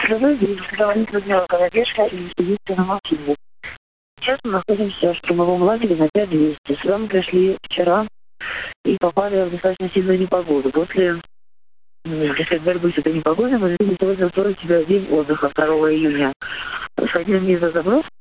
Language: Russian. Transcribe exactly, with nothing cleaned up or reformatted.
Добрый день, говорит Людмила Головешка и Екатерина Максимовна. Сейчас мы находимся в штурмовом лагере на пять двести. Сюда мы пришли вчера и попали в достаточно сильную непогоду. После, так сказать, борьбы с этой непогодой мы решили сегодня устроить себе день отдыха второго июня. Сходили вниз за заброс